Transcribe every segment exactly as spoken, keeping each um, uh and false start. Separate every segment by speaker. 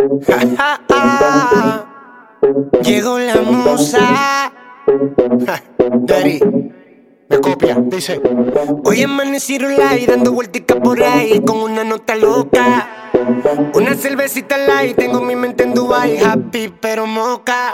Speaker 1: Ja, ja, ja. Llegó la musa. Ja, Daddy, me copia, dice: hoy amanecí light, dando vueltica por ahí con una nota loca. Una cervecita light, tengo mi mente en Dubai, happy pero moca.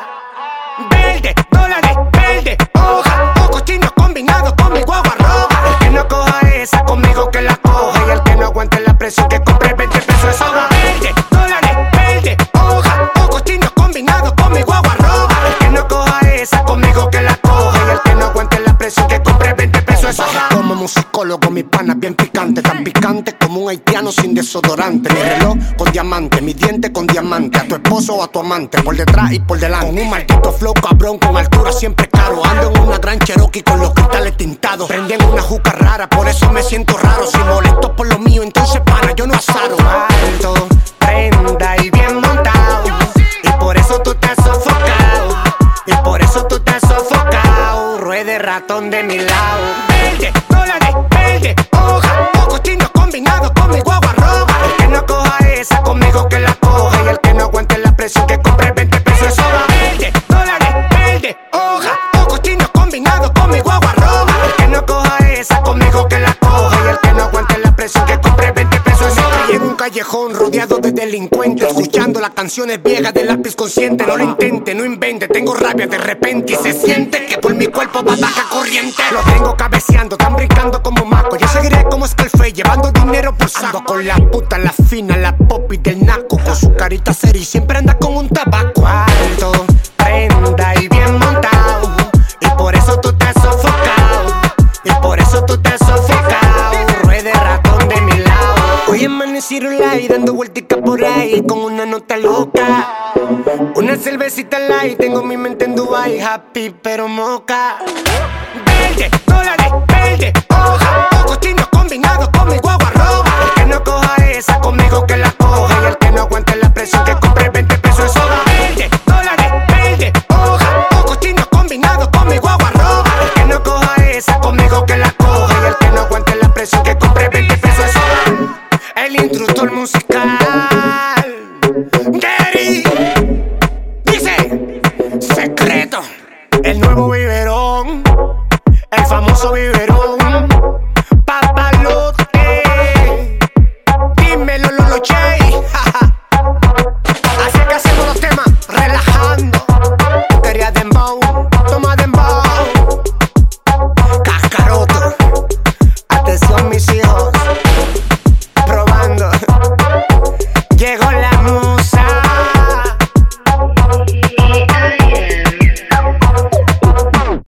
Speaker 1: Verde, dólares, verde, hoja, ojos chinos combinados con mi guagua roja. El que no coja esa conmigo que la coja, y el que no aguante la presión que compre veinte pesos de soga. Verde, dólares, verde, hoja, ojos chinos combinados con mi guagua roja. El que no coja esa conmigo que la coja, y el que no aguante la presión que compre veinte pesos de soga. Como musicólogo, mi pana bien picante, tan picante como un haitiano sin desodorante. Mi reloj con diamante, mi diente con diamante. A tu esposo o a tu amante, por detrás y por delante. Con un maldito flow cabrón, con altura siempre caro. Ando en una gran Cherokee con los cristales tintados. Prendí en una juca rara, por eso me siento raro. Si molesto por lo mío, entonces para, yo no azaro. Alto, prenda y bien montado. Y por eso tú estás sofocado. Y por eso tú estás sofocado. Ruede ratón de mi lado. Verde, dólares, verde, hoja, ojos chinos combinados con mi guagua roja. El que no coja esa conmigo que la coja, y el que no aguante la presión que compre veinte pesos de soga. Verde, dólares, verde, hoja, ojos chinos combinados con mi guagua roja. El que no coja esa conmigo que la coja, y el que no aguante la presión que compre veinte pesos de soga. Y en un callejón rodeado de delincuentes, escuchando las canciones viejas del lápiz consciente. No lo intente, no invente, tengo rabia de repente y se siente que por mi cuerpo va baja corriente. Lo tengo cabeceando, tan brincando como maco. Yo seguiré como Scarface, llevando dinero por saco. Con la puta, la fina, la popi del naco, con su carita seria y siempre anda con un tabaco. Alto, prenda y bien montado. Y por eso tú estás sofocado. Y por eso tú estás sofocado. Ruede ratón de mi lado. Hoy amanecí light, dando vueltica por ahí con una nota loca. Una cervecita light, tengo mi mente en Dubai, happy pero moca. Verde, dólares, verde, hoja, ojos chinos combinados con mi guagua roja. El que no coja esa conmigo que la coja, y el que no aguante la presión que compre veinte pesos de soga. Verde, dólares, verde, hoja, ojos chinos combinados con mi guagua roja. El que no coja esa conmigo que la coja, y el que no aguante la presión que compre veinte pesos de soga. El instructor musical.